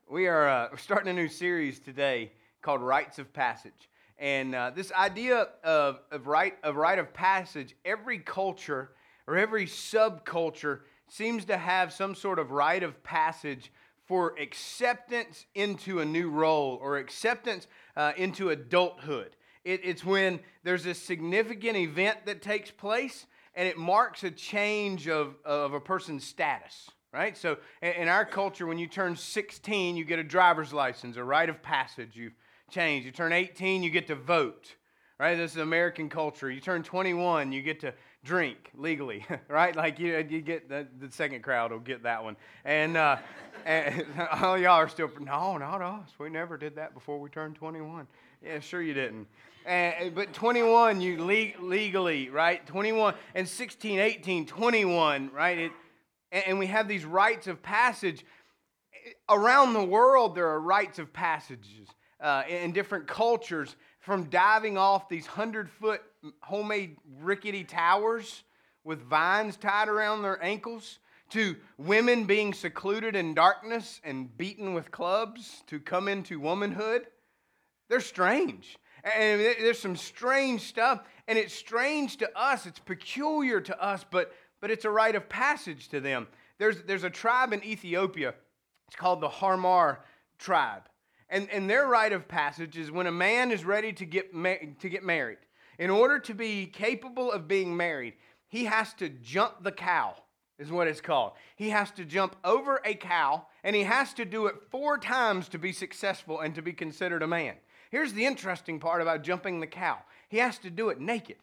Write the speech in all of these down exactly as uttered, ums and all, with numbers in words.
We are uh, we're starting a new series today called Rites of Passage. And uh, this idea of, of, rite, of rite of passage, every culture or every subculture seems to have some sort of rite of passage for acceptance into a new role or acceptance uh, into adulthood. It, it's when there's a significant event that takes place and it marks a change of, of a person's status. Right? So in our culture, when you turn sixteen, you get a driver's license, a rite of passage. You've changed. You turn eighteen, you get to vote. Right? This is American culture. You turn twenty-one, you get to drink legally. Right? Like you, you get the, the second crowd will get that one. And, uh, and all y'all are still, no, not us. We never did that before we turned twenty-one. Yeah, sure you didn't. And, but twenty-one, you le- legally, right? twenty-one and sixteen, eighteen, twenty-one, right? It, And we have these rites of passage. Around the world, there are rites of passages uh, in different cultures, from diving off these hundred-foot homemade rickety towers with vines tied around their ankles, to women being secluded in darkness and beaten with clubs to come into womanhood. They're strange. And there's some strange stuff, and it's strange to us. It's peculiar to us, but but it's a rite of passage to them. There's, there's a tribe in Ethiopia. It's called the Harmar tribe. And, and their rite of passage is when a man is ready to get, ma- to get married. In order to be capable of being married, he has to jump the cow, is what it's called. He has to jump over a cow, and he has to do it four times to be successful and to be considered a man. Here's the interesting part about jumping the cow. He has to do it naked.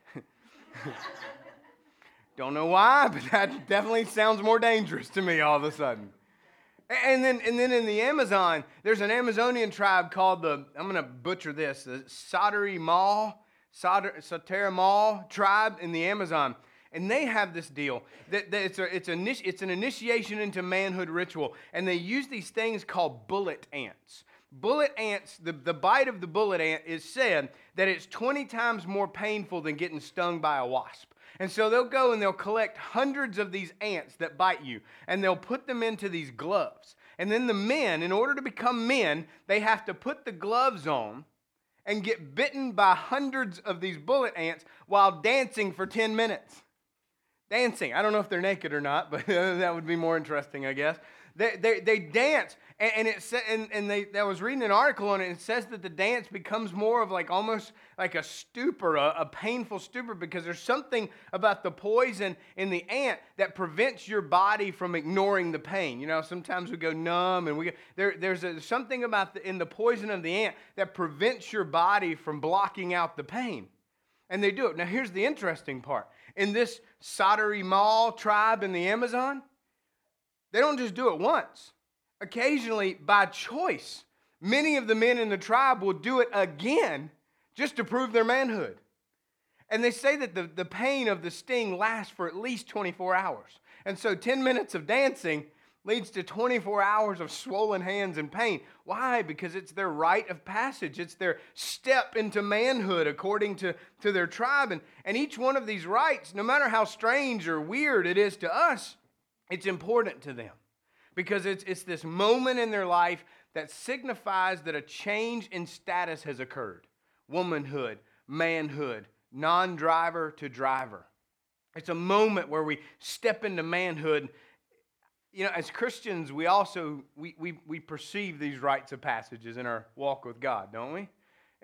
Don't know why, but that definitely sounds more dangerous to me all of a sudden. And then, and then in the Amazon, there's an Amazonian tribe called the, I'm going to butcher this, the Sadari Mal, Satara Mal tribe in the Amazon. And they have this deal that, that it's, a, it's, a, it's an initiation into manhood ritual. And they use these things called bullet ants. Bullet ants, the, the bite of the bullet ant is said that it's twenty times more painful than getting stung by a wasp. And so they'll go and they'll collect hundreds of these ants that bite you, and they'll put them into these gloves. And then the men, in order to become men, they have to put the gloves on and get bitten by hundreds of these bullet ants while dancing for ten minutes. Dancing. I don't know if they're naked or not, but that would be more interesting, I guess. They, they, they dance, and, and it sa- and, and they. I was reading an article on it, and it says that the dance becomes more of like almost like a stupor, a, a painful stupor, because there's something about the poison in the ant that prevents your body from ignoring the pain. You know, sometimes we go numb, and we there. There's a, something about the, in the poison of the ant that prevents your body from blocking out the pain, and they do it. Now, here's the interesting part: in this Sadari Mal tribe in the Amazon, they don't just do it once. Occasionally, by choice, many of the men in the tribe will do it again just to prove their manhood. And they say that the, the pain of the sting lasts for at least twenty-four hours. And so ten minutes of dancing leads to twenty-four hours of swollen hands and pain. Why? Because it's their rite of passage. It's their step into manhood according to, to their tribe. And, and each one of these rites, no matter how strange or weird it is to us, it's important to them. Because it's, it's this moment in their life that signifies that a change in status has occurred. Womanhood, manhood, non-driver to driver. It's a moment where we step into manhood. You know, as Christians, we also, we, we, we perceive these rites of passages in our walk with God, don't we?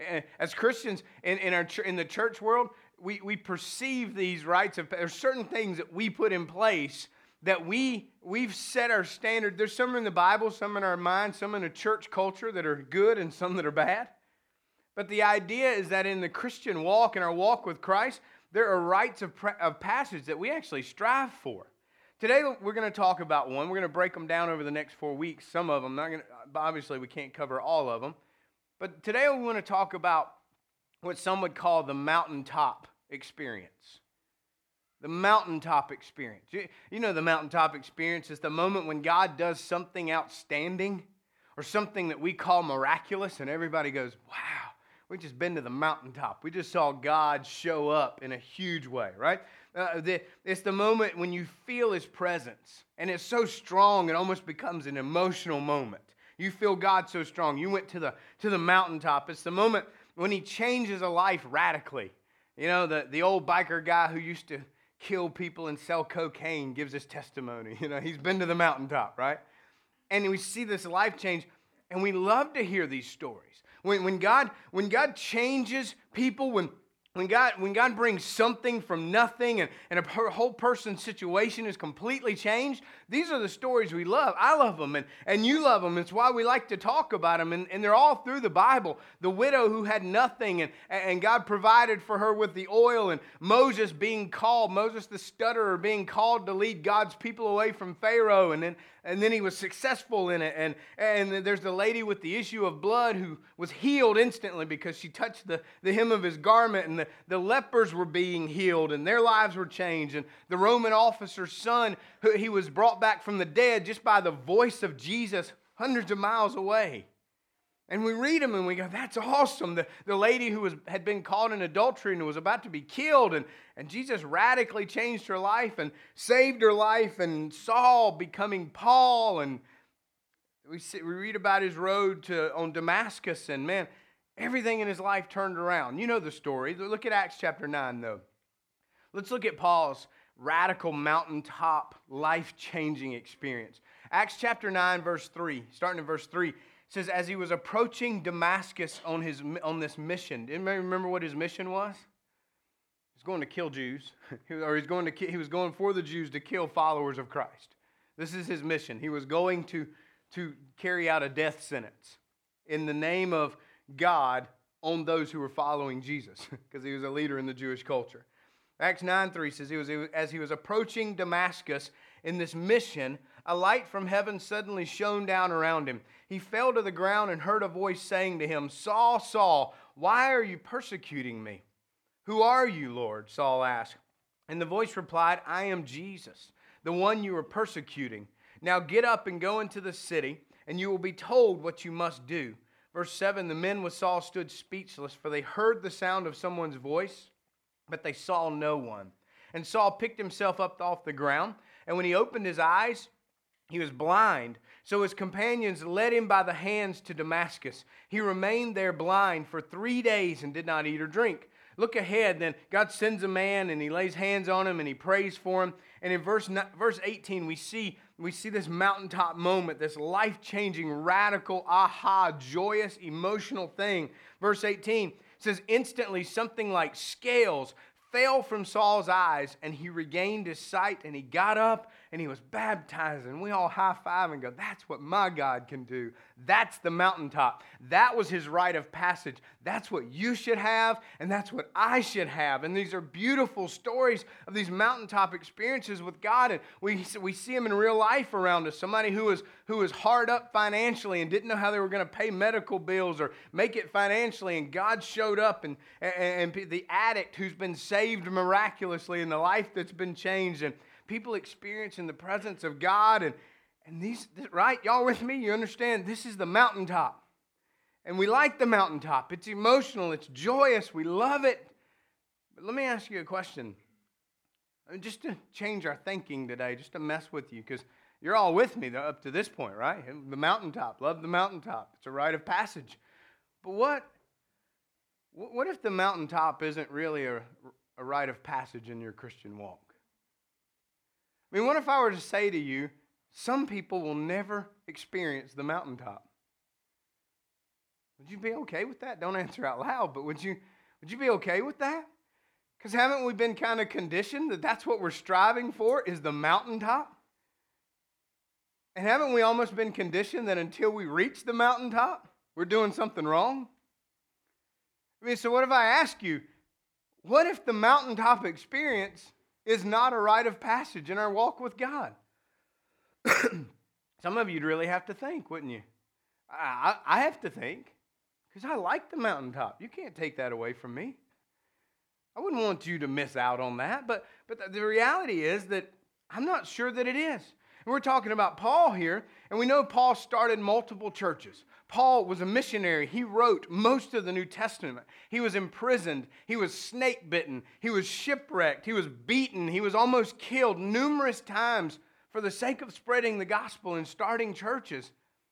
As Christians in, in, our, in the church world, we, we perceive these rites of, there's certain things that we put in place that we, we've set our standard. There's some in the Bible, some in our mind, some in a church culture that are good and some that are bad. But the idea is that in the Christian walk, in our walk with Christ, there are rites of, of passage that we actually strive for. Today, we're going to talk about one. We're going to break them down over the next four weeks. Some of them, not going to, obviously we can't cover all of them. But today we want to talk about what some would call the mountaintop experience. The mountaintop experience. You, you know the mountaintop experience is the moment when God does something outstanding or something that we call miraculous, and everybody goes, wow, we just been to the mountaintop. We just saw God show up in a huge way, right? Uh, the, it's the moment when you feel His presence, and it's so strong it almost becomes an emotional moment. You feel God so strong. You went to the, to the mountaintop. It's the moment when he changes a life radically. You know, the, the old biker guy who used to kill people and sell cocaine gives his testimony. You know, he's been to the mountaintop, right? And we see this life change, and we love to hear these stories. When, when, God, when God changes people, when When God, when God brings something from nothing and, and a per, whole person's situation is completely changed, these are the stories we love. I love them, and, and you love them. It's why we like to talk about them, and, and they're all through the Bible. The widow who had nothing, and, and God provided for her with the oil, and Moses being called, Moses the stutterer being called to lead God's people away from Pharaoh, and then And then he was successful in it. And, and there's the lady with the issue of blood who was healed instantly because she touched the, the hem of his garment. And the, the lepers were being healed and their lives were changed. And the Roman officer's son, who, he was brought back from the dead just by the voice of Jesus hundreds of miles away. And we read them and we go, that's awesome. The, the lady who was, had been caught in adultery and was about to be killed. And, and Jesus radically changed her life and saved her life. And Saul becoming Paul. And we, see, we read about his road to on Damascus. And man, everything in his life turned around. You know the story. Look at Acts chapter nine though. Let's look at Paul's radical mountaintop life-changing experience. Acts chapter nine verse three, starting in verse three. It says, as he was approaching Damascus on his on this mission. Anybody remember what his mission was? He's going to kill Jews, or he's going to he was going for the Jews to kill followers of Christ. This is his mission. He was going to to carry out a death sentence in the name of God on those who were following Jesus, because he was a leader in the Jewish culture. Acts nine three says, he was as he was approaching Damascus in this mission, a light from heaven suddenly shone down around him. He fell to the ground and heard a voice saying to him, Saul, Saul, why are you persecuting me? Who are you, Lord? Saul asked. And the voice replied, I am Jesus, the one you are persecuting. Now get up and go into the city, and you will be told what you must do. Verse seven, the men with Saul stood speechless, for they heard the sound of someone's voice, but they saw no one. And Saul picked himself up off the ground, and when he opened his eyes, he was blind. So his companions led him by the hands to Damascus. He remained there blind for three days and did not eat or drink. Look ahead, then God sends a man and he lays hands on him and he prays for him. And in verse, verse eighteen, we see, we see this mountaintop moment, this life-changing, radical, aha, joyous, emotional thing. Verse eighteen says, instantly something like scales fell from Saul's eyes, and he regained his sight, and he got up, and he was baptized, and we all high-five and go, that's what my God can do. That's the mountaintop. That was his rite of passage. That's what you should have, and that's what I should have. And these are beautiful stories of these mountaintop experiences with God, and we, we see them in real life around us. Somebody who was, who was hard up financially and didn't know how they were going to pay medical bills or make it financially, and God showed up, and, and, and the addict who's been saved saved miraculously in the life that's been changed, and people experiencing the presence of God, and, and these, right, y'all with me? You understand, this is the mountaintop, and we like the mountaintop. It's emotional, it's joyous, we love it. But let me ask you a question, just to change our thinking today, just to mess with you, because you're all with me up to this point, right? The mountaintop, love the mountaintop. It's a rite of passage. But what, what if the mountaintop isn't really a a rite of passage in your Christian walk? I mean, what if I were to say to you, some people will never experience the mountaintop? Would you be okay with that? Don't answer out loud, but would you, would you be okay with that? Because haven't we been kind of conditioned that that's what we're striving for, is the mountaintop? And haven't we almost been conditioned that until we reach the mountaintop, we're doing something wrong? I mean, so what if I ask you, what if the mountaintop experience is not a rite of passage in our walk with God? Some of you'd really have to think, wouldn't you? I, I have to think, because I like the mountaintop. You can't take that away from me. I wouldn't want you to miss out on that, but, but the, the reality is that I'm not sure that it is. And we're talking about Paul here, and we know Paul started multiple churches. Paul was a missionary. He wrote most of the New Testament. He was imprisoned. He was snake bitten. He was shipwrecked. He was beaten. He was almost killed numerous times for the sake of spreading the gospel and starting churches.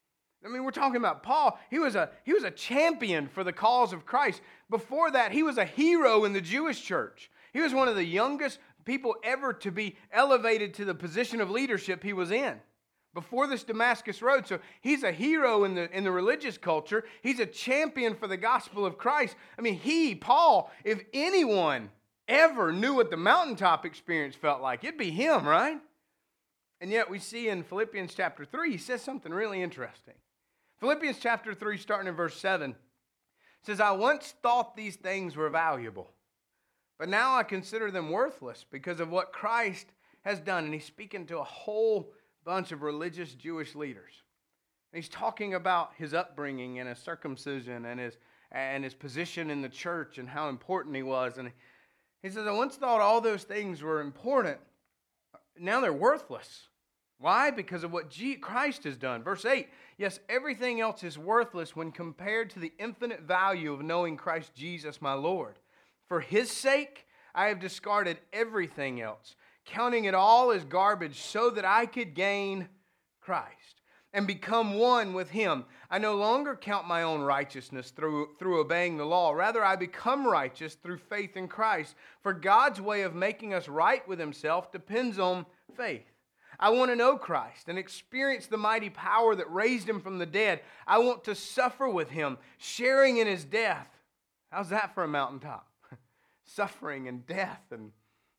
I mean, we're talking about Paul. He was a, he was a champion for the cause of Christ. Before that, he was a hero in the Jewish church. He was one of the youngest people ever to be elevated to the position of leadership he was in before this Damascus Road. So he's a hero in the, in the religious culture. He's a champion for the gospel of Christ. I mean, he, Paul, if anyone ever knew what the mountaintop experience felt like, it'd be him, right? And yet we see in Philippians chapter three, he says something really interesting. Philippians chapter three, starting in verse seven, says, I once thought these things were valuable, but now I consider them worthless because of what Christ has done. And he's speaking to a whole bunch of religious Jewish leaders. And he's talking about his upbringing and his circumcision and his, and his position in the church and how important he was. And he says, I once thought all those things were important. Now they're worthless. Why? Because of what Christ has done. Verse eight, yes, everything else is worthless when compared to the infinite value of knowing Christ Jesus my Lord. For his sake, I have discarded everything else, counting it all as garbage so that I could gain Christ and become one with him. I no longer count my own righteousness through, through obeying the law. Rather, I become righteous through faith in Christ. For God's way of making us right with himself depends on faith. I want to know Christ and experience the mighty power that raised him from the dead. I want to suffer with him, sharing in his death. How's that for a mountaintop? Suffering and death. And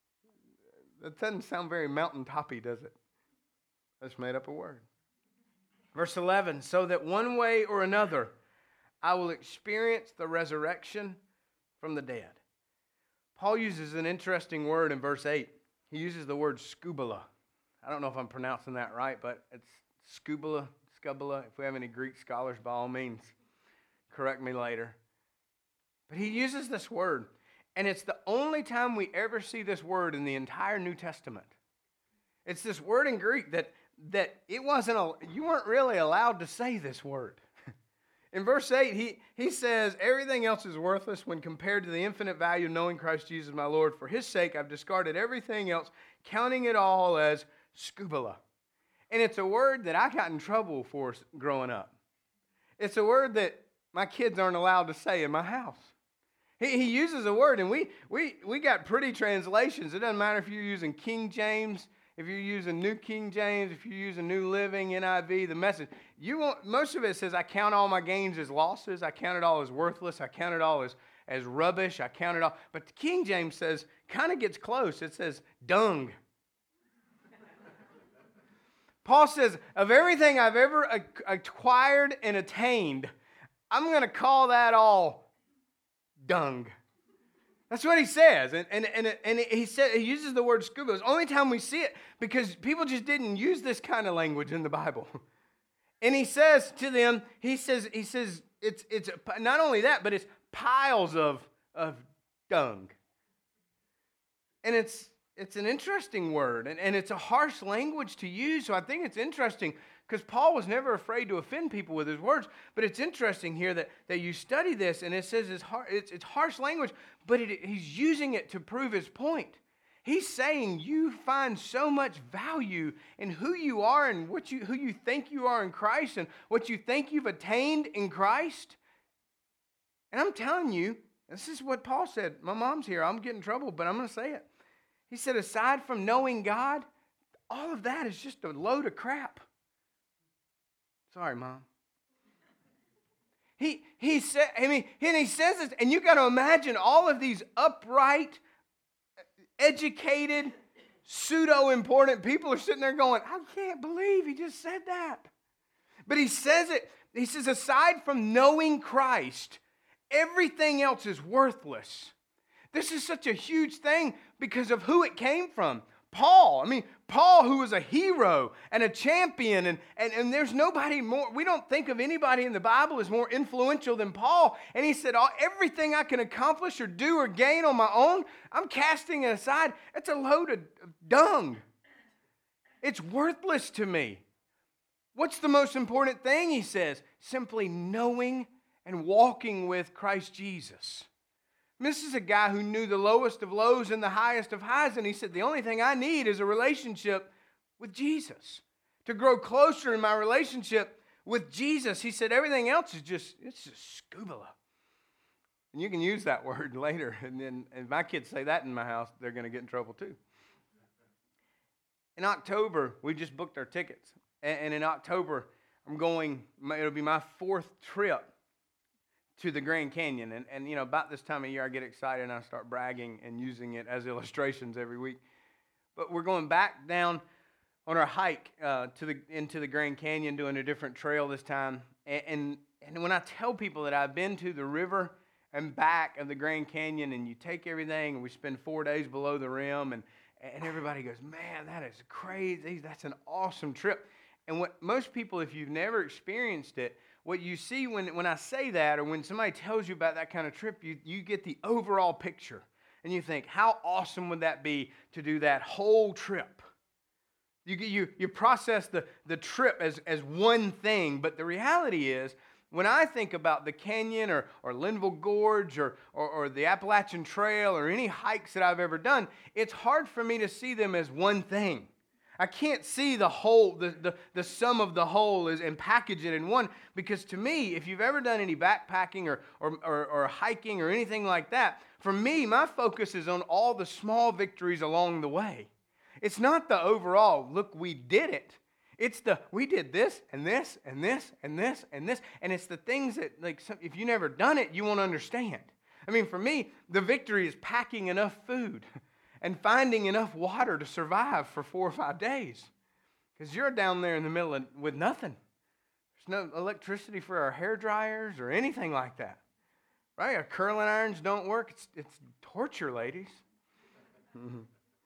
that doesn't sound very mountaintopy, does it? I just made up a word. Verse eleven, so that one way or another, I will experience the resurrection from the dead. Paul uses an interesting word in verse eight. He uses the word skubala. I don't know if I'm pronouncing that right, but it's skubala, skubala. If we have any Greek scholars, by all means, correct me later. But he uses this word, and it's the only time we ever see this word in the entire New Testament. It's this word in Greek that, that it wasn't, a, you weren't really allowed to say this word. In verse eight, he, he says, everything else is worthless when compared to the infinite value of knowing Christ Jesus my Lord. For his sake, I've discarded everything else, counting it all as skubala. And it's a word that I got in trouble for growing up. It's a word that my kids aren't allowed to say in my house. He, he uses a word, and we, we, we got pretty translations. It doesn't matter if you're using King James, if you're using New King James, if you're using New Living, N I V, the Message. You won't, most of it says, I count all my gains as losses. I count it all as worthless. I count it all as, as rubbish. I count it all. But the King James says, kind of gets close. It says, dung. Paul says, of everything I've ever acquired and attained, I'm going to call that all dung. That's what he says. And, and, and, and he said he uses the word scuba. It's the only time we see it because people just didn't use this kind of language in the Bible. And he says to them, he says, he says it's it's not only that, but it's piles of, of dung. And it's It's an interesting word, and, and it's a harsh language to use, so I think it's interesting because Paul was never afraid to offend people with his words, but it's interesting here that, that you study this, and it says it's, har- it's, it's harsh language, but it, he's using it to prove his point. He's saying you find so much value in who you are and what you, who you think you are in Christ and what you think you've attained in Christ. And I'm telling you, this is what Paul said. My mom's here. I'm getting in trouble, but I'm going to say it. He said, aside from knowing God, all of that is just a load of crap. Sorry, Mom. He he said, I mean, and he says this, and you got to imagine all of these upright, educated, pseudo-important people are sitting there going, I can't believe he just said that. But he says it, he says, aside from knowing Christ, everything else is worthless. This is such a huge thing because of who it came from. Paul, I mean, Paul, who was a hero and a champion, and, and, and there's nobody more, we don't think of anybody in the Bible as more influential than Paul. And he said, oh, everything I can accomplish or do or gain on my own, I'm casting it aside. It's a load of dung. It's worthless to me. What's the most important thing, he says? Simply knowing and walking with Christ Jesus. This is a guy who knew the lowest of lows and the highest of highs, and he said, the only thing I need is a relationship with Jesus. To grow closer in my relationship with Jesus, he said everything else is just, it's just scuba. And you can use that word later. And then if my kids say that in my house, they're going to get in trouble too. In October, we just booked our tickets. And in October, I'm going, it'll be my fourth trip to the Grand Canyon. And, and, you know, about this time of year, I get excited and I start bragging and using it as illustrations every week. But we're going back down on our hike uh, to the into the Grand Canyon, doing a different trail this time. And, and, and when I tell people that I've been to the river and back of the Grand Canyon, and you take everything, and we spend four days below the rim, and, and everybody goes, man, that is crazy. That's an awesome trip. And what most people, if you've never experienced it, what you see when, when I say that, or when somebody tells you about that kind of trip, you, you get the overall picture. And you think, how awesome would that be to do that whole trip? You, you, you process the, the trip as, as one thing, but the reality is, when I think about the canyon or, or Linville Gorge or, or, or the Appalachian Trail or any hikes that I've ever done, it's hard for me to see them as one thing. I can't see the whole, the, the, the sum of the whole is, and package it in one, because to me, if you've ever done any backpacking or, or, or, or hiking or anything like that, for me, my focus is on all the small victories along the way. It's not the overall, look, we did it. It's the, we did this and this and this and this and this, and it's the things that, like, some, if you've never done it, you won't understand. I mean, for me, the victory is packing enough food and finding enough water to survive for four or five days. Because you're down there in the middle of, with nothing. There's no electricity for our hair dryers or anything like that. Right? Our curling irons don't work. It's, it's torture, ladies. Mm-hmm.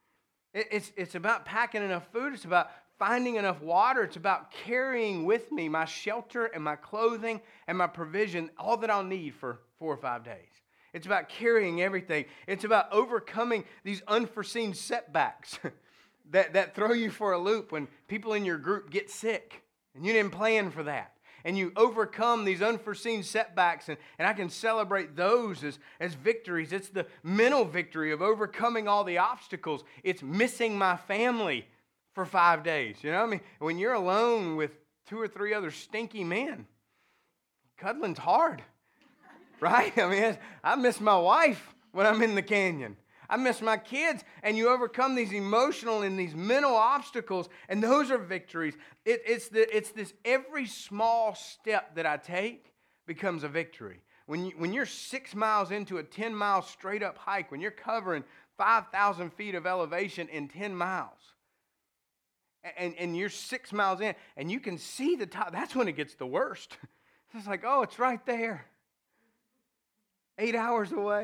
it, it's, it's about packing enough food. It's about finding enough water. It's about carrying with me my shelter and my clothing and my provision, all that I'll need for four or five days. It's about carrying everything. It's about overcoming these unforeseen setbacks that, that throw you for a loop when people in your group get sick and you didn't plan for that. And you overcome these unforeseen setbacks, and, and I can celebrate those as, as victories. It's the mental victory of overcoming all the obstacles. It's missing my family for five days. You know what I mean? When you're alone with two or three other stinky men, cuddling's hard. Right? I mean, I miss my wife when I'm in the canyon. I miss my kids, and you overcome these emotional and these mental obstacles, and those are victories. It, it's, the, it's this every small step that I take becomes a victory. When, you, when you're six miles into a ten-mile straight-up hike, when you're covering five thousand feet of elevation in ten miles, and, and you're six miles in, and you can see the top, that's when it gets the worst. It's like, oh, it's right there. Eight hours away.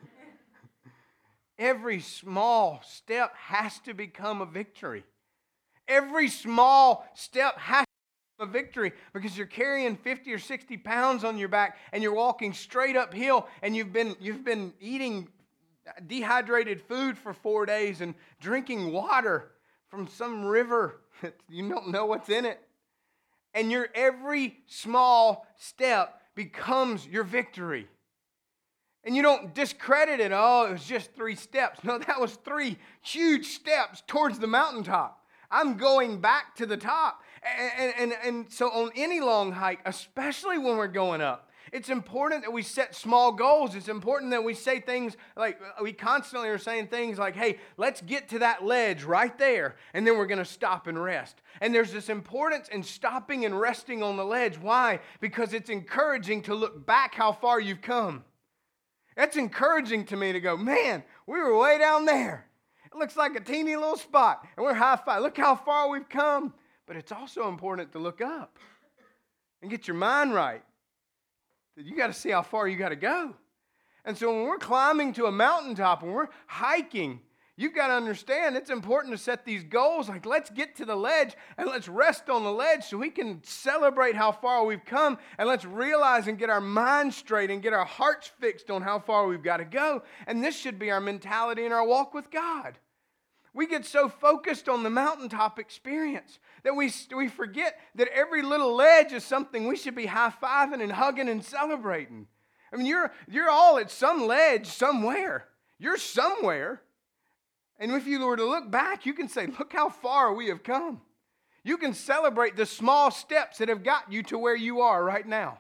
Every small step has to become a victory. Every small step has to become a victory, because you're carrying fifty or sixty pounds on your back and you're walking straight uphill, and you've been you've been eating dehydrated food for four days and drinking water from some river that you don't know what's in it. And your every small step becomes your victory. And you don't discredit it. Oh, it was just three steps. No, that was three huge steps towards the mountaintop. I'm going back to the top. And, and, and so on any long hike, especially when we're going up, it's important that we set small goals. It's important that we say things like, we constantly are saying things like, hey, let's get to that ledge right there, and then we're going to stop and rest. And there's this importance in stopping and resting on the ledge. Why? Because it's encouraging to look back how far you've come. That's encouraging to me to go, man, we were way down there. It looks like a teeny little spot, and we're high-five. Look how far we've come. But it's also important to look up and get your mind right. You got to see how far you got to go. And so when we're climbing to a mountaintop, when we're hiking, you've got to understand it's important to set these goals. Like, let's get to the ledge and let's rest on the ledge so we can celebrate how far we've come, and let's realize and get our minds straight and get our hearts fixed on how far we've got to go. And this should be our mentality in our walk with God. We get so focused on the mountaintop experience that we, we forget that every little ledge is something we should be high-fiving and hugging and celebrating. I mean, you're, you're all at some ledge somewhere. You're somewhere. And if you were to look back, you can say, look how far we have come. You can celebrate the small steps that have got you to where you are right now.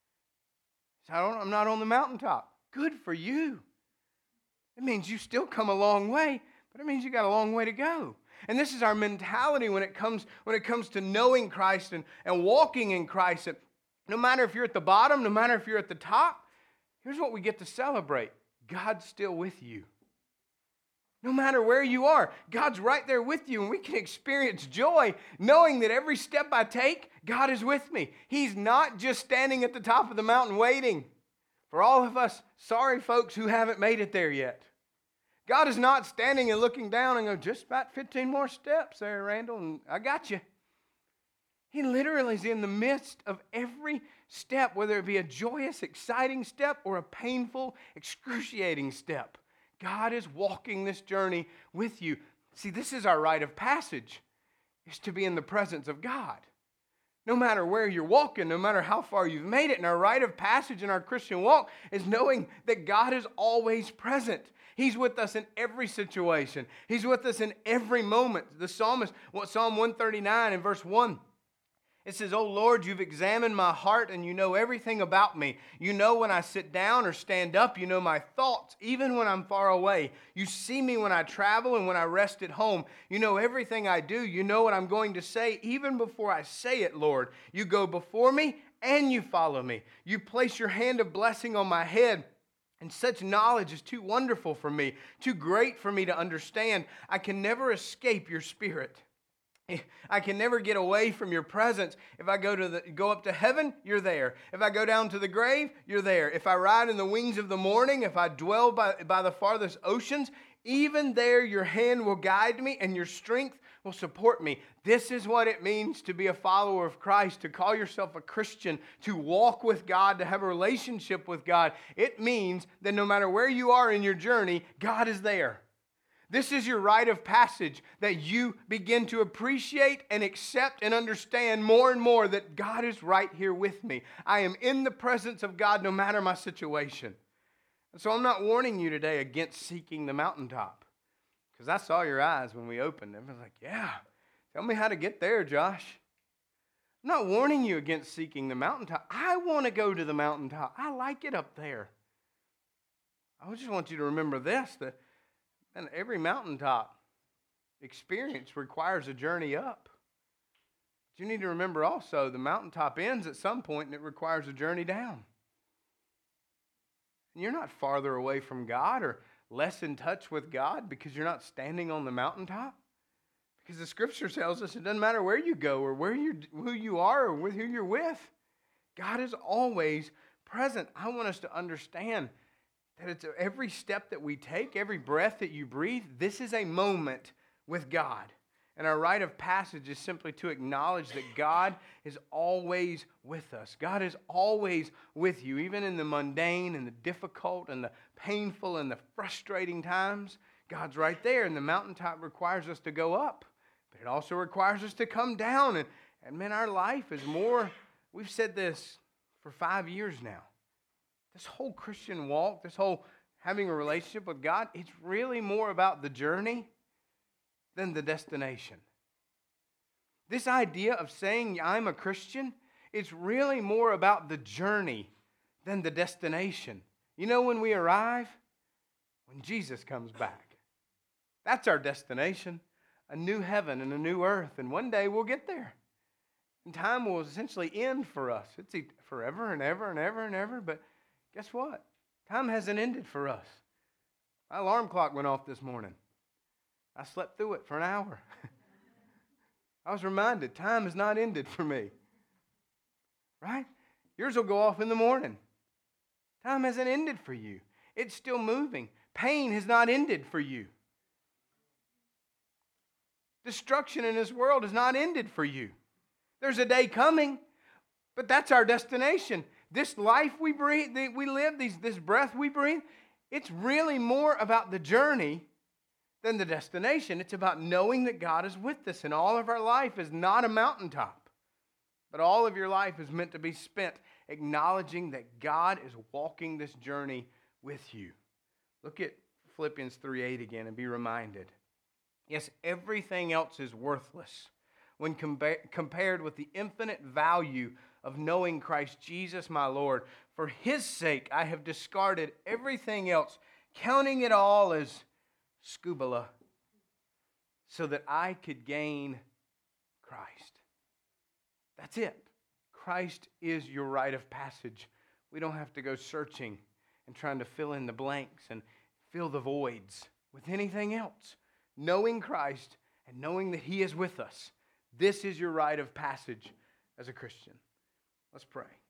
So I don't, I'm not on the mountaintop. Good for you. It means you still come a long way, but it means you got a long way to go. And this is our mentality when it comes when it comes to knowing Christ and, and walking in Christ. And no matter if you're at the bottom, no matter if you're at the top, here's what we get to celebrate. God's still with you. No matter where you are, God's right there with you, and we can experience joy knowing that every step I take, God is with me. He's not just standing at the top of the mountain waiting. For all of us sorry folks who haven't made it there yet, God is not standing and looking down and go, just about fifteen more steps there, Randall, and I got you. He literally is in the midst of every step, whether it be a joyous, exciting step or a painful, excruciating step. God is walking this journey with you. See, this is our rite of passage, is to be in the presence of God. No matter where you're walking, no matter how far you've made it, and our rite of passage in our Christian walk is knowing that God is always present. He's with us in every situation. He's with us in every moment. The psalmist, what Psalm one thirty-nine and verse one, it says, "O Lord, you've examined my heart and you know everything about me. You know when I sit down or stand up. You know my thoughts, even when I'm far away. You see me when I travel and when I rest at home. You know everything I do. You know what I'm going to say, even before I say it, Lord. You go before me and you follow me. You place your hand of blessing on my head. And such knowledge is too wonderful for me, too great for me to understand. I can never escape your spirit. I can never get away from your presence. If I go to the, go up to heaven, you're there. If I go down to the grave, you're there. If I ride in the wings of the morning, if I dwell by, by the farthest oceans, even there your hand will guide me and your strength will support me." This is what it means to be a follower of Christ, to call yourself a Christian, to walk with God, to have a relationship with God. It means that no matter where you are in your journey, God is there. This is your rite of passage, that you begin to appreciate and accept and understand more and more that God is right here with me. I am in the presence of God no matter my situation. And so I'm not warning you today against seeking the mountaintop, because I saw your eyes when we opened them. I was like, yeah, tell me how to get there, Josh. I'm not warning you against seeking the mountaintop. I want to go to the mountaintop. I like it up there. I just want you to remember this, that and every mountaintop experience requires a journey up. But you need to remember also the mountaintop ends at some point and it requires a journey down. And you're not farther away from God or less in touch with God because you're not standing on the mountaintop. Because the scripture tells us it doesn't matter where you go or where you who you are or with who you're with. God is always present. I want us to understand that it's every step that we take, every breath that you breathe, this is a moment with God. And our rite of passage is simply to acknowledge that God is always with us. God is always with you, even in the mundane and the difficult and the painful and the frustrating times. God's right there, and the mountaintop requires us to go up. But it also requires us to come down. And, and man, our life is more, we've said this for five years now. This whole Christian walk, this whole having a relationship with God, it's really more about the journey than the destination. This idea of saying I'm a Christian, it's really more about the journey than the destination. You know when we arrive? When Jesus comes back. That's our destination, a new heaven and a new earth, and one day we'll get there. And time will essentially end for us. It's forever and ever and ever and ever, but guess what? Time hasn't ended for us. My alarm clock went off this morning. I slept through it for an hour. I was reminded, time has not ended for me. Right? Yours will go off in the morning. Time hasn't ended for you. It's still moving. Pain has not ended for you. Destruction in this world has not ended for you. There's a day coming, but that's our destination. This life we breathe, we live, these, this breath we breathe, it's really more about the journey than the destination. It's about knowing that God is with us, and all of our life is not a mountaintop, but all of your life is meant to be spent acknowledging that God is walking this journey with you. Look at Philippians three eight again and be reminded. Yes, everything else is worthless when compa- compared with the infinite value of knowing Christ Jesus my Lord. For his sake I have discarded everything else, counting it all as scubala, so that I could gain Christ. That's it. Christ is your rite of passage. We don't have to go searching and trying to fill in the blanks and fill the voids with anything else. Knowing Christ and knowing that he is with us. This is your rite of passage as a Christian. Let's pray.